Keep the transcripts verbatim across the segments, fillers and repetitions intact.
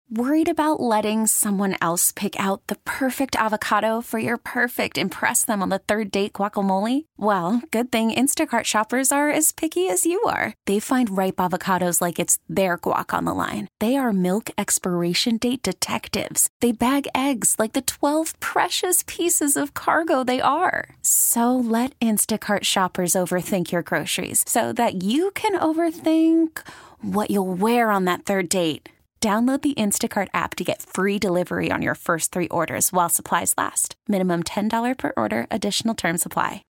Worried about letting someone else pick out the perfect avocado for your perfect impress them on the third date guacamole? Well, good thing Instacart shoppers are as picky as you are. They find ripe avocados like it's their guac on the line. They are milk expiration date detectives. They bag eggs like the twelve precious pieces of cargo they are. So let Instacart shoppers overthink your groceries so that you can overthink what you'll wear on that third date. Download the Instacart app to get free delivery on your first three orders while supplies last. Minimum ten dollars per order. Additional terms apply.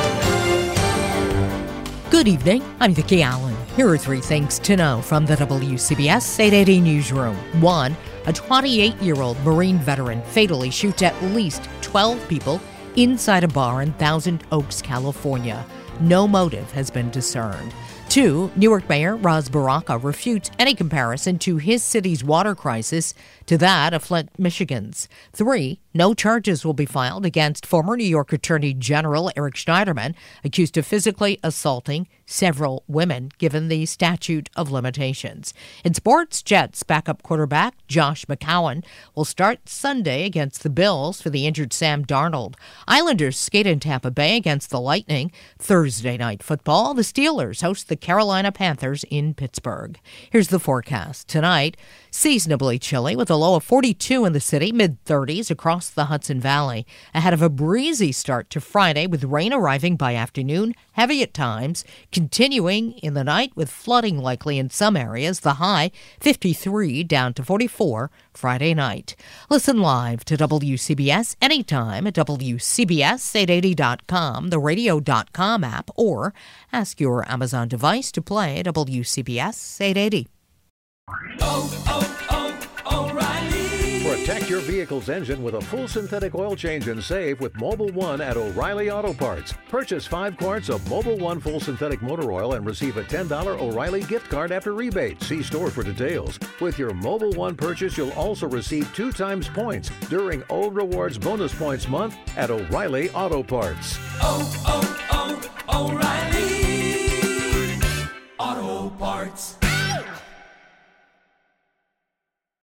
Good evening. I'm Vicki Allen. Here are three things to know from the W C B S eight eighty Newsroom. One, a twenty-eight-year-old Marine veteran fatally shoots at least twelve people inside a bar in Thousand Oaks, California. No motive has been discerned. Two, Newark Mayor Ras Baraka refutes any comparison to his city's water crisis to that of Flint, Michigan's. Three, no charges will be filed against former New York Attorney General Eric Schneiderman, accused of physically assaulting several women, given the statute of limitations. In sports, Jets backup quarterback Josh McCown will start Sunday against the Bills for the injured Sam Darnold. Islanders skate in Tampa Bay against the Lightning. Thursday night football, the Steelers host the Carolina Panthers in Pittsburgh. Here's the forecast. Tonight, seasonably chilly with a low of forty-two in the city, mid-thirties across the Hudson Valley. Ahead of a breezy start to Friday with rain arriving by afternoon, heavy at times, continuing in the night with flooding likely in some areas. The high, fifty-three down to forty-four Friday night. Listen live to W C B S anytime at W C B S eight eighty dot com, the radio dot com app, or ask your Amazon device to play W C B S eight eighty. Oh, oh, oh, O'Reilly. Protect your vehicle's engine with a full synthetic oil change and save with Mobil one at O'Reilly Auto Parts. Purchase five quarts of Mobil one full synthetic motor oil and receive a ten dollars O'Reilly gift card after rebate. See store for details. With your Mobil one purchase, you'll also receive two times points during O Rewards Bonus Points Month at O'Reilly Auto Parts. Oh,